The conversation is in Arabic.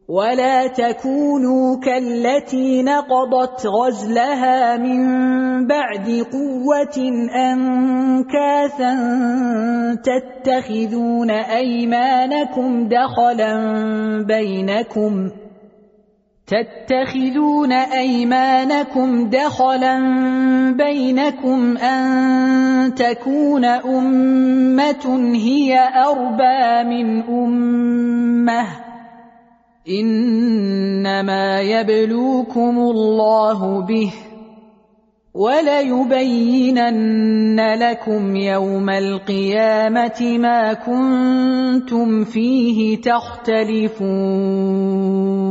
ولا تكونوا كالتي نقضت غزلها من بعد قوة أنكاثا تتخذون أيمانكم دخلا بينكم أن تكون أمة هي أربى من أمة إنما يبلوكم الله به وليبينن لكم يوم القيامة ما كنتم فيه تختلفون